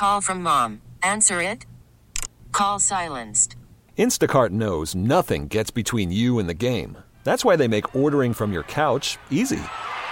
Call from mom. Answer it. Call silenced. Instacart knows nothing gets between you and the game. That's why they make ordering from your couch easy.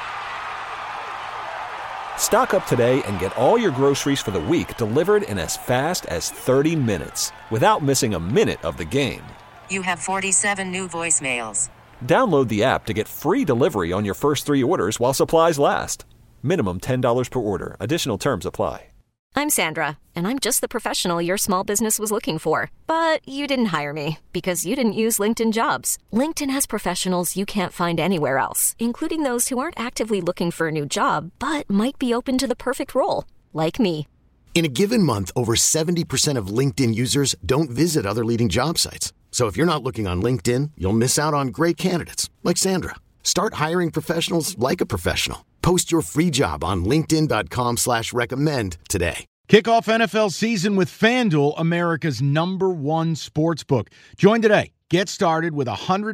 Stock up today and get all your groceries for the week delivered in as fast as 30 minutes without missing a minute of the game. You have 47 new voicemails. Download the app to get free delivery on your first 3 orders while supplies last. Minimum $10 per order. Additional terms apply. I'm Sandra, and I'm just the professional your small business was looking for. But you didn't hire me because you didn't use LinkedIn Jobs. LinkedIn has professionals you can't find anywhere else, including those who aren't actively looking for a new job, but might be open to the perfect role, like me. In a given month, over 70% of LinkedIn users don't visit other leading job sites. So if you're not looking on LinkedIn, you'll miss out on great candidates like Sandra. Start hiring professionals like a professional. Post your free job on linkedin.com/recommend today. Kick off NFL season with FanDuel, America's #1 sportsbook. Join today. Get started with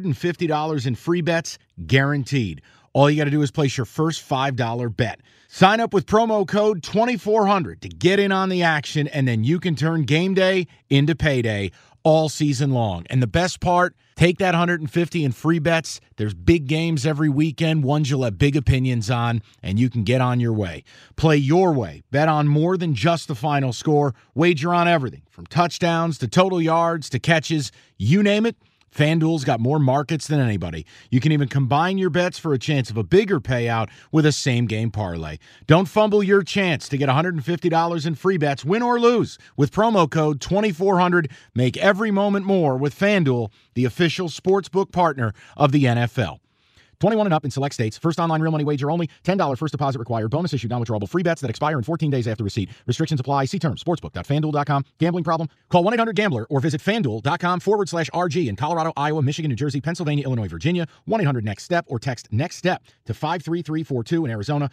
$150 in free bets guaranteed. All you got to do is place your first $5 bet. Sign up with promo code 2400 to get in on the action, and then you can turn game day into payday all season long. And the best part, take that $150 in free bets. There's big games every weekend, ones you'll have big opinions on, and you can get on your way. Play your way. Bet on more than just the final score. Wager on everything, from touchdowns to total yards to catches. You name it. FanDuel's got more markets than anybody. You can even combine your bets for a chance of a bigger payout with a same-game parlay. Don't fumble your chance to get $150 in free bets, win or lose, with promo code 2400. Make every moment more with FanDuel, the official sportsbook partner of the NFL. 21 and up in select states. First online real money wager only. $10 first deposit required. Bonus issued non-withdrawable free bets that expire in 14 days after receipt. Restrictions apply. See terms. Sportsbook.fanduel.com. Gambling problem? Call 1-800-GAMBLER or visit fanduel.com/RG in Colorado, Iowa, Michigan, New Jersey, Pennsylvania, Illinois, Virginia. 1-800-NEXT-STEP or text NEXT STEP to 53342 in Arizona.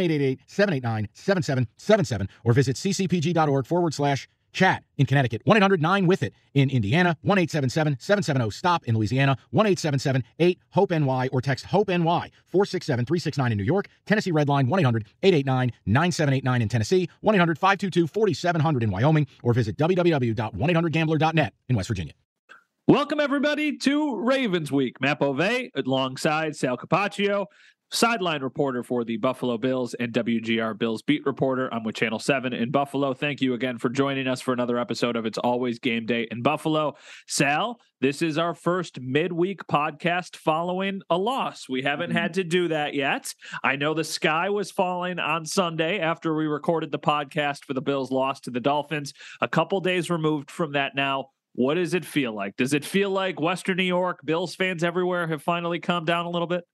1-888-789-7777 or visit ccpg.org/chat in Connecticut. 1-800-9-WITH-IT in Indiana. 1-877-770-STOP in Louisiana. 1-877-8-HOPE-NY or text HOPE-NY 467-369 in New York. Tennessee Redline 1-800-889-9789 in Tennessee. 1-800-522-4700 in Wyoming or visit www.1800gambler.net in West Virginia. Welcome everybody to Ravens Week. Matt Bove alongside Sal Capaccio, sideline reporter for the Buffalo Bills and WGR Bills beat reporter. I'm with Channel 7 in Buffalo. Thank you again for joining us for another episode of It's Always Game Day in Buffalo. Sal, this is our first midweek podcast following a loss. We haven't had to do that yet. I know the sky was falling on Sunday after we recorded the podcast for the Bills' loss to the Dolphins. A couple days removed from that now. What does it feel like? Does it feel like Western New York, Bills fans everywhere have finally calmed down a little bit?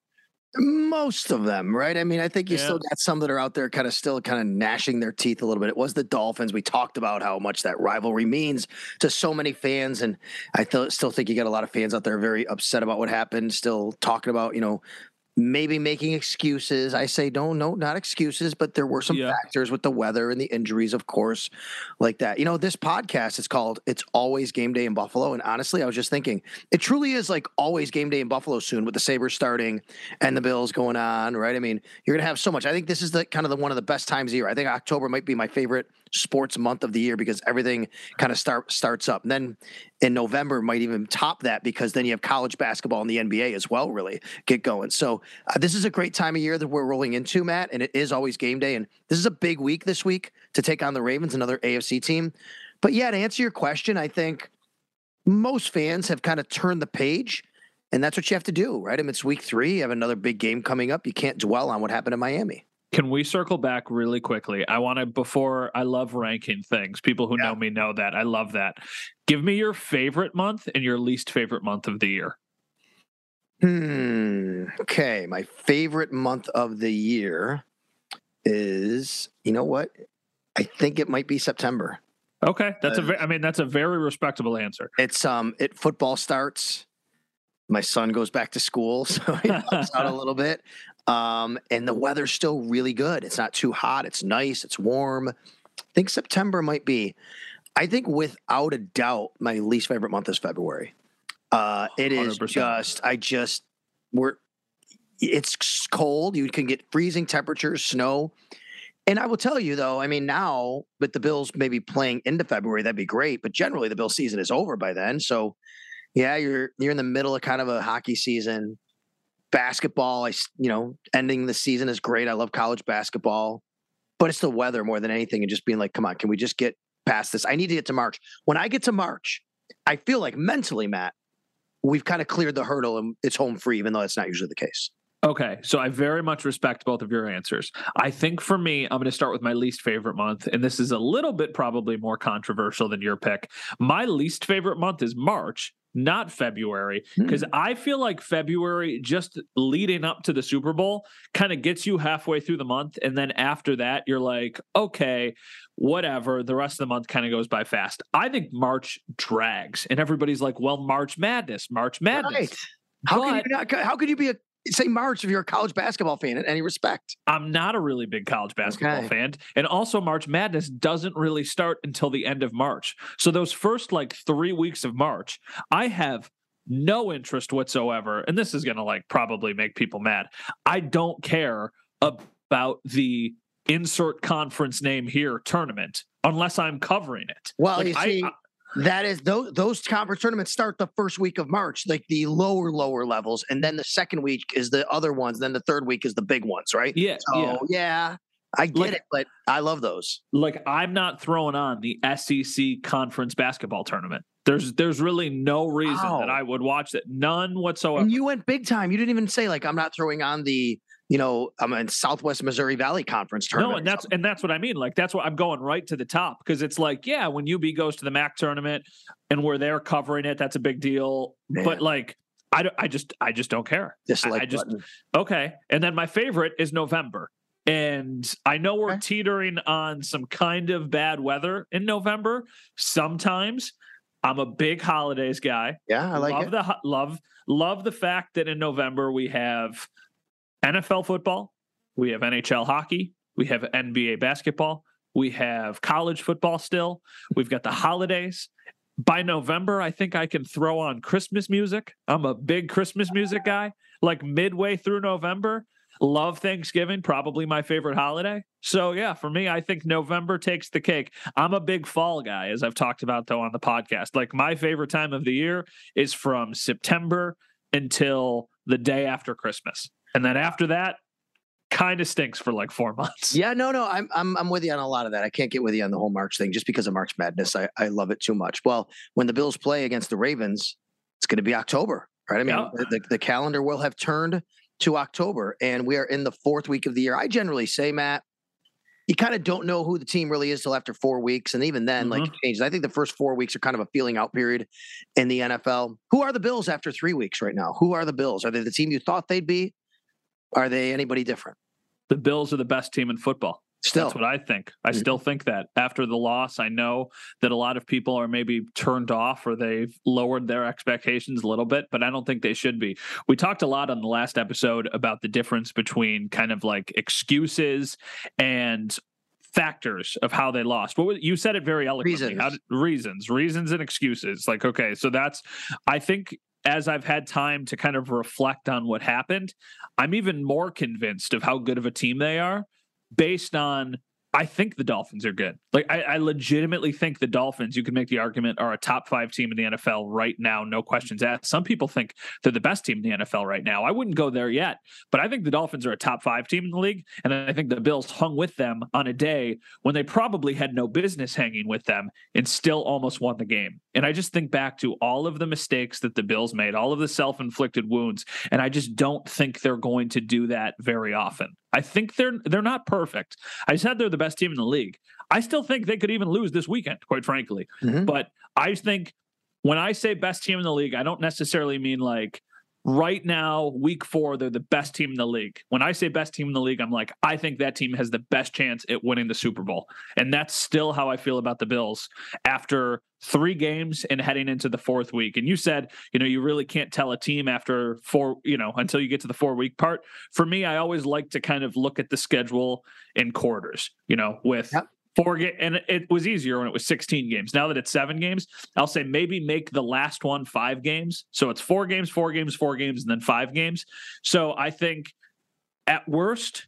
Most of them, right? I mean, I think you still got some that are out there kind of gnashing their teeth a little bit. It was the Dolphins. We talked about how much that rivalry means to so many fans. And I still think you got a lot of fans out there very upset about what happened, still talking about, maybe making excuses. I say, no, not excuses, but there were some factors with the weather and the injuries, of course, like that. This podcast is called It's Always Game Day in Buffalo. And honestly, I was just thinking, it truly is like always game day in Buffalo soon with the Sabres starting and the Bills going on, right? I mean, you're going to have so much. I think this is one of the best times of year. I think October might be my favorite sports month of the year because everything kind of starts up. And then in November might even top that because then you have college basketball and the NBA as well really get going. So this is a great time of year that we're rolling into, Matt, and it is always game day. And this is a big week this week to take on the Ravens, another AFC team. But yeah, to answer your question, I think most fans have kind of turned the page, and that's what you have to do, right? I mean, it's week 3. You have another big game coming up. You can't dwell on what happened in Miami. Can we circle back really quickly? I love ranking things. People who know me know that. I love that. Give me your favorite month and your least favorite month of the year. Okay. My favorite month of the year is, you know what? I think it might be September. Okay. That's a very respectable answer. It's football starts. My son goes back to school, so he helps out a little bit. And the weather's still really good. It's not too hot. It's nice. It's warm. I think September might be. I think without a doubt, my least favorite month is February. It is 100%. It's cold. You can get freezing temperatures, snow. And I will tell you, though, I mean, now with the Bills maybe playing into February, that'd be great. But generally, the Bills season is over by then. So, yeah, you're in the middle of kind of a hockey season. Basketball, ending the season is great. I love college basketball. But it's the weather more than anything, and just being like, come on, can we just get past this? I need to get to March. When I get to March, I feel like mentally, Matt, we've kind of cleared the hurdle and it's home free, even though that's not usually the case. Okay, so I very much respect both of your answers. I think for me, I'm going to start with my least favorite month, and this is a little bit probably more controversial than your pick. My least favorite month is March, not February, because I feel like February, just leading up to the Super Bowl, kind of gets you halfway through the month, and then after that, you're like, okay, whatever. The rest of the month kind of goes by fast. I think March drags, and everybody's like, well, March Madness. Right. How could you be say March if you're a college basketball fan in any respect? I'm not a really big college basketball fan. And also March Madness doesn't really start until the end of March. So those first 3 weeks of March, I have no interest whatsoever. And this is going to probably make people mad. I don't care about the insert conference name here tournament unless I'm covering it. Well, that is those conference tournaments start the first week of March, like the lower levels, and then the second week is the other ones. Then the third week is the big ones, right? Yeah. So, yeah, I get it, but I love those. I'm not throwing on the SEC conference basketball tournament. There's really no reason that I would watch it. None whatsoever. And you went big time. You didn't even say I'm not throwing on the. I'm in Southwest Missouri Valley Conference tournament. No, and that's what I mean. That's what I'm going right to the top, because it's when UB goes to the MAC tournament and we're there covering it, that's a big deal. Man. But I just don't care. Okay. And then my favorite is November. And I know we're teetering on some kind of bad weather in November. Sometimes I'm a big holidays guy. Yeah, I like it. Love the fact that in November we have NFL football, we have NHL hockey, we have NBA basketball, we have college football still, we've got the holidays. By November, I think I can throw on Christmas music. I'm a big Christmas music guy. Midway through November, love Thanksgiving, probably my favorite holiday. So yeah, for me, I think November takes the cake. I'm a big fall guy, as I've talked about though on the podcast. My favorite time of the year is from September until the day after Christmas. And then after that, kind of stinks for 4 months. Yeah, no, I'm with you on a lot of that. I can't get with you on the whole March thing just because of March Madness. I love it too much. Well, when the Bills play against the Ravens, it's going to be October, right? I mean, the calendar will have turned to October, and we are in the fourth week of the year. I generally say, Matt, you kind of don't know who the team really is till after 4 weeks. And even then, it changes. I think the first 4 weeks are kind of a feeling out period in the NFL. Who are the Bills after 3 weeks right now? Who are the Bills? Are they the team you thought they'd be? Are they anybody different? The Bills are the best team in football. Still. That's what I think. I still think that. After the loss, I know that a lot of people are maybe turned off or they've lowered their expectations a little bit, but I don't think they should be. We talked a lot on the last episode about the difference between kind of excuses and factors of how they lost. You said it very eloquently. Reasons and excuses. Okay, so I think as I've had time to kind of reflect on what happened, I'm even more convinced of how good of a team they are based on, I think the Dolphins are good. I legitimately think the Dolphins, you can make the argument, are a top 5 team in the NFL right now. No questions asked. Some people think they're the best team in the NFL right now. I wouldn't go there yet, but I think the Dolphins are a top 5 team in the league. And I think the Bills hung with them on a day when they probably had no business hanging with them and still almost won the game. And I just think back to all of the mistakes that the Bills made, all of the self-inflicted wounds. And I just don't think they're going to do that very often. I think they're not perfect. I said they're the best team in the league. I still think they could even lose this weekend, quite frankly. But I think when I say best team in the league, I don't necessarily mean right now, week 4, they're the best team in the league. When I say best team in the league, I'm I think that team has the best chance at winning the Super Bowl. And that's still how I feel about the Bills after 3 games and heading into the 4th week. And you said, you really can't tell a team after 4, until you get to the 4-week part. For me, I always like to kind of look at the schedule in quarters, with 4 games. And it was easier when it was 16 games. Now that it's 7 games, I'll say maybe make the last one 5 games. So it's 4 games, 4 games, 4 games, and then 5 games. So I think at worst,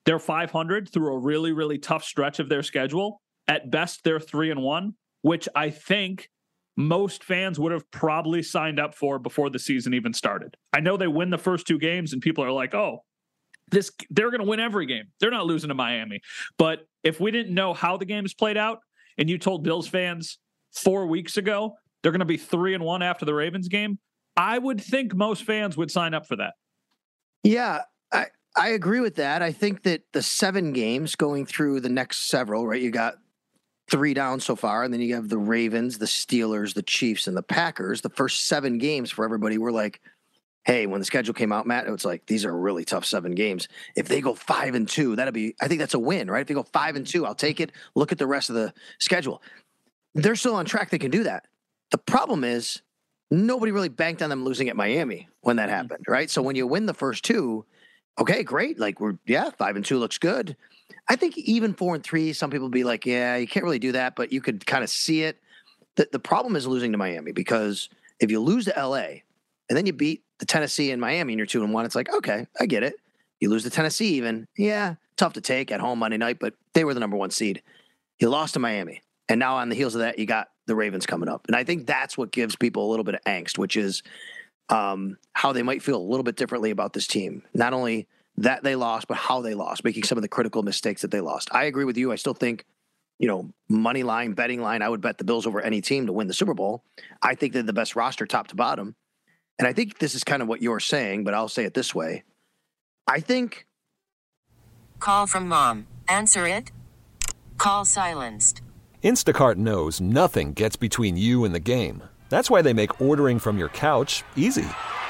They're 500 through a really, really tough stretch of their schedule. At best, they're 3-1, which I think most fans would have probably signed up for before the season even started. I know they win the first 2 games and people are like, oh, they're going to win every game. They're not losing to Miami. But if we didn't know how the games played out and you told Bills fans 4 weeks ago they're going to be 3-1 after the Ravens game, I would think most fans would sign up for that. Yeah, I agree with that. I think that the 7 games going through the next several, right? You got 3 down so far, and then you have the Ravens, the Steelers, the Chiefs, and the Packers. The first 7 games for everybody were like, hey, when the schedule came out, Matt, it was like, these are really tough 7 games. If they go 5-2, I think that's a win, right? If they go 5-2, I'll take it. Look at the rest of the schedule. They're still on track. They can do that. The problem is nobody really banked on them losing at Miami when that happened, right? So when you win the first 2, okay, great. Like 5-2 looks good. I think even 4-3, some people be like, yeah, you can't really do that, but you could kind of see it. The problem is losing to Miami, because if you lose to LA and then you beat the Tennessee and Miami and you're 2-1, it's like, okay, I get it. You lose to Tennessee even. Yeah, tough to take at home Monday night, but they were the number 1 seed. You lost to Miami. And now on the heels of that, you got the Ravens coming up. And I think that's what gives people a little bit of angst, which is how they might feel a little bit differently about this team. Not only that they lost, but how they lost, making some of the critical mistakes that they lost. I agree with you. I still think, money line, betting line, I would bet the Bills over any team to win the Super Bowl. I think they're the best roster top to bottom. And I think this is kind of what you're saying, but I'll say it this way. I think. Call from mom. Answer it. Call silenced. Instacart knows nothing gets between you and the game. That's why they make ordering from your couch easy.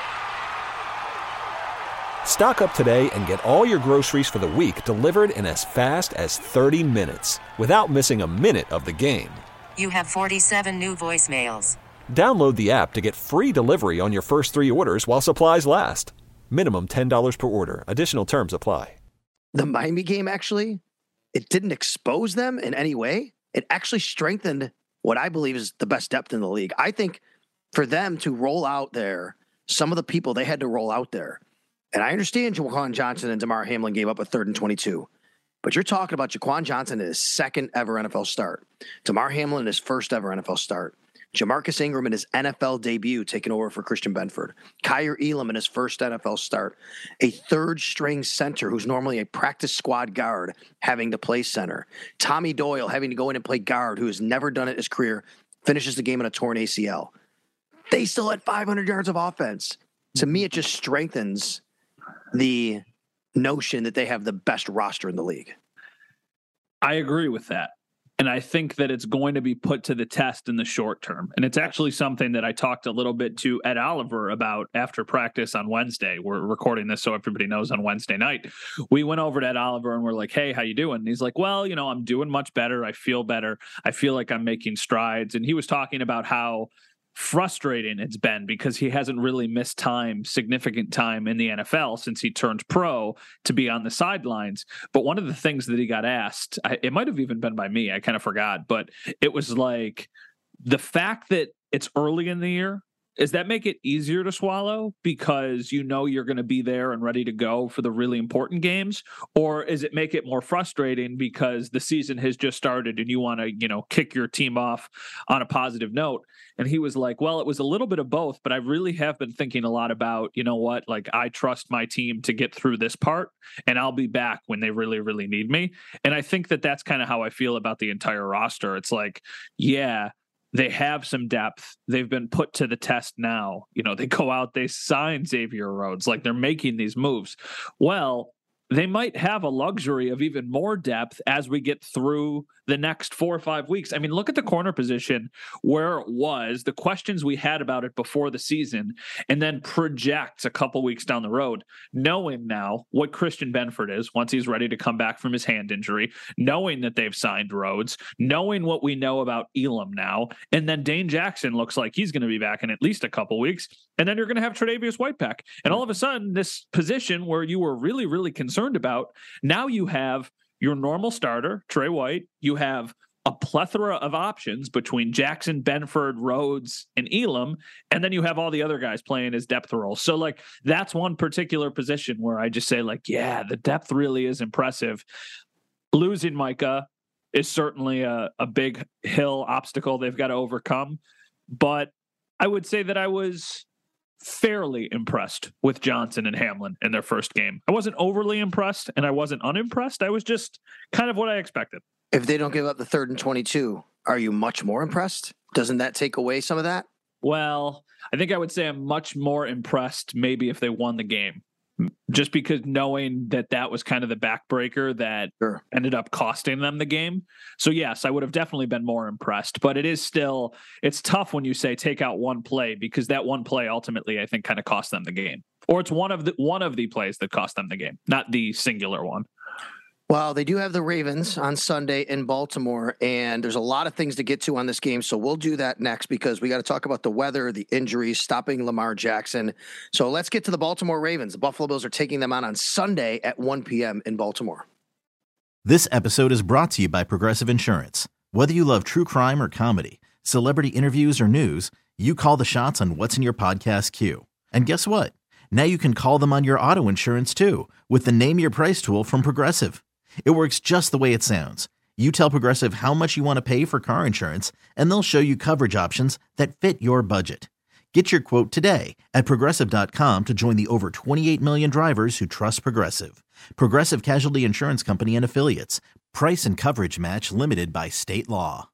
Stock up today and get all your groceries for the week delivered in as fast as 30 minutes without missing a minute of the game. You have 47 new voicemails. Download the app to get free delivery on your first 3 orders while supplies last. Minimum $10 per order. Additional terms apply. The Miami game, actually, it didn't expose them in any way. It actually strengthened what I believe is the best depth in the league. I think for them to roll out there, some of the people they had to roll out there, and I understand Jaquan Johnson and Damar Hamlin gave up a 3rd and 22, but you're talking about Jaquan Johnson in his 2nd ever NFL start. Damar Hamlin in his 1st ever NFL start. Jamarcus Ingram in his NFL debut taking over for Christian Benford. Kyer Elam in his 1st NFL start. A 3rd-string center who's normally a practice squad guard having to play center. Tommy Doyle having to go in and play guard, who has never done it in his career, finishes the game in a torn ACL. They still had 500 yards of offense. To me, it just strengthens the notion that they have the best roster in the league. I agree with that. And I think that it's going to be put to the test in the short term. And it's actually something that I talked a little bit to Ed Oliver about after practice on Wednesday. We're recording this so everybody knows on Wednesday night. We went over to Ed Oliver and we're like, hey, how you doing? And he's like, well, I'm doing much better. I feel better. I feel like I'm making strides. And he was talking about how frustrating it's been because he hasn't really missed significant time in the NFL since he turned pro to be on the sidelines. But one of the things that he got asked, it might have even been by me, I kind of forgot, but it was like the fact that it's early in the year, does that make it easier to swallow because you're going to be there and ready to go for the really important games? Or is it make it more frustrating because the season has just started and you want to, kick your team off on a positive note? And he was like, well, it was a little bit of both, but I really have been thinking a lot about, I trust my team to get through this part and I'll be back when they really, really need me. And I think that that's kind of how I feel about the entire roster. It's like, yeah, they have some depth. They've been put to the test now. They go out, they sign Xavier Rhodes, like they're making these moves. Well, they might have a luxury of even more depth as we get through the next 4 or 5 weeks. I mean, look at the corner position where it was, the questions we had about it before the season, and then project a couple weeks down the road, knowing now what Christian Benford is once he's ready to come back from his hand injury, knowing that they've signed Rhodes, knowing what we know about Elam now, and then Dane Jackson looks like he's going to be back in at least a couple weeks, and then you're going to have Tre'Davious White back. And all of a sudden, this position where you were really, really concerned about, now you have your normal starter, Trey White. You have a plethora of options between Jackson, Benford, Rhodes, and Elam, and then you have all the other guys playing as depth roles. So, like, that's one particular position where I just say, like, yeah, the depth really is impressive. Losing Micah is certainly a big hill obstacle they've got to overcome, but I would say that I was fairly impressed with Johnson and Hamlin in their first game. I wasn't overly impressed, and I wasn't unimpressed. I was just kind of what I expected. If they don't give up the 3rd and 22, are you much more impressed? Doesn't that take away some of that? Well, I think I would say I'm much more impressed maybe if they won the game, just because knowing that was kind of the backbreaker that ended up costing them the game. So yes, I would have definitely been more impressed, but it's tough when you say take out one play, because that one play ultimately I think kind of cost them the game, or it's one of the plays that cost them the game, not the singular one. Well, they do have the Ravens on Sunday in Baltimore, and there's a lot of things to get to on this game, so we'll do that next because we got to talk about the weather, the injuries, stopping Lamar Jackson. So let's get to the Baltimore Ravens. The Buffalo Bills are taking them on Sunday at 1 p.m. in Baltimore. This episode is brought to you by Progressive Insurance. Whether you love true crime or comedy, celebrity interviews or news, you call the shots on what's in your podcast queue. And guess what? Now you can call them on your auto insurance too with the Name Your Price tool from Progressive. It works just the way it sounds. You tell Progressive how much you want to pay for car insurance, and they'll show you coverage options that fit your budget. Get your quote today at Progressive.com to join the over 28 million drivers who trust Progressive. Progressive Casualty Insurance Company and Affiliates. Price and coverage match limited by state law.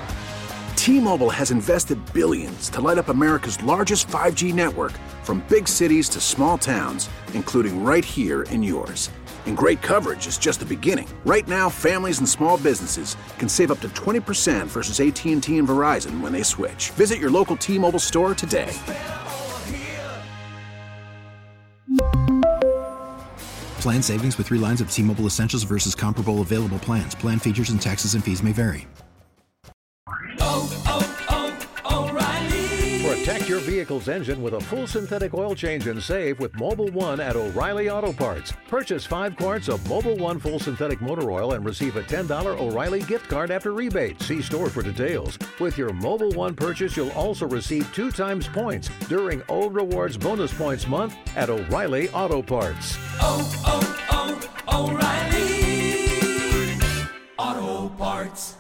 T-Mobile has invested billions to light up America's largest 5G network, from big cities to small towns, including right here in yours. And great coverage is just the beginning. Right now, families and small businesses can save up to 20% versus AT&T and Verizon when they switch. Visit your local T-Mobile store today. Plan savings with 3 lines of T-Mobile Essentials versus comparable available plans. Plan features and taxes and fees may vary. Protect your vehicle's engine with a full synthetic oil change and save with Mobil 1 at O'Reilly Auto Parts. Purchase 5 quarts of Mobil 1 full synthetic motor oil and receive a $10 O'Reilly gift card after rebate. See store for details. With your Mobil 1 purchase, you'll also receive 2 times points during O Rewards Bonus Points Month at O'Reilly Auto Parts. O'Reilly Auto Parts.